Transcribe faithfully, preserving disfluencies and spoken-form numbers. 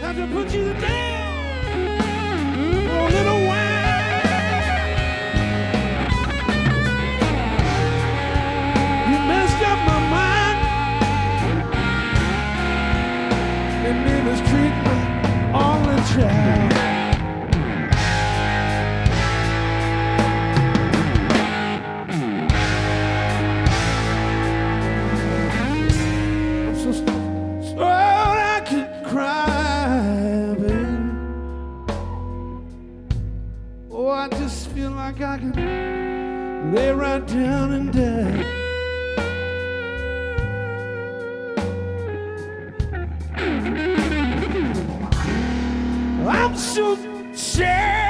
got to put you down for a little while. You messed up my mind and made us treat my only child. I just feel like I can lay right down and die. I'm so sad.